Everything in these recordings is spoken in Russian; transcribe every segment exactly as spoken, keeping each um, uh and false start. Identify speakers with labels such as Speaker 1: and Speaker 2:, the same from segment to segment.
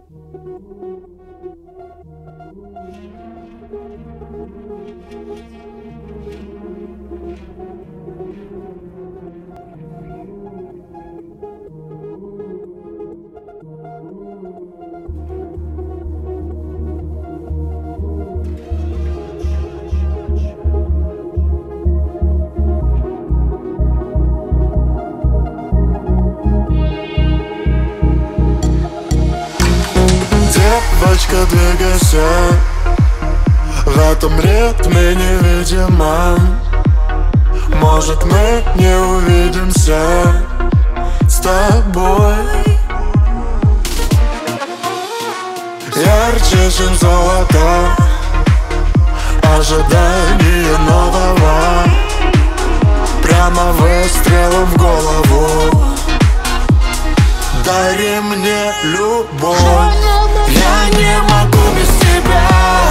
Speaker 1: Девочка, двигайся, в этом ритме невидимо. Может, мы не увидимся с тобой. Ярче, чем золото, ожидание нового. Прямо выстрелом в голову. Дари мне любовь. Я не могу без тебя.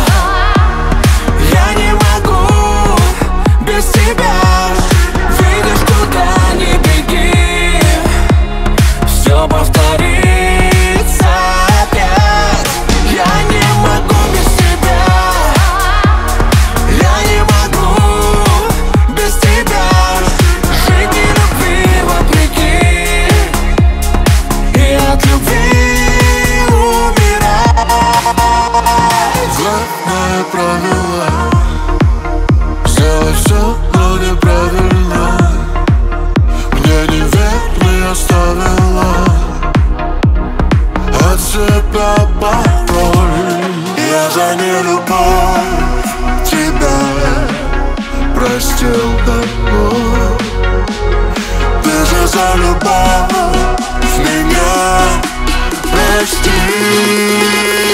Speaker 1: Я не могу без тебя. Видишь, куда не беги, все повторится опять. Я не могу без тебя. Я не могу без тебя. Жить не любви вопреки, и от любви главное правило: сделай все, но неправильно. Мне неверный оставила от себя пароль. Я за нелюбовь тебя простил давно. Ты же за любовь меня прости.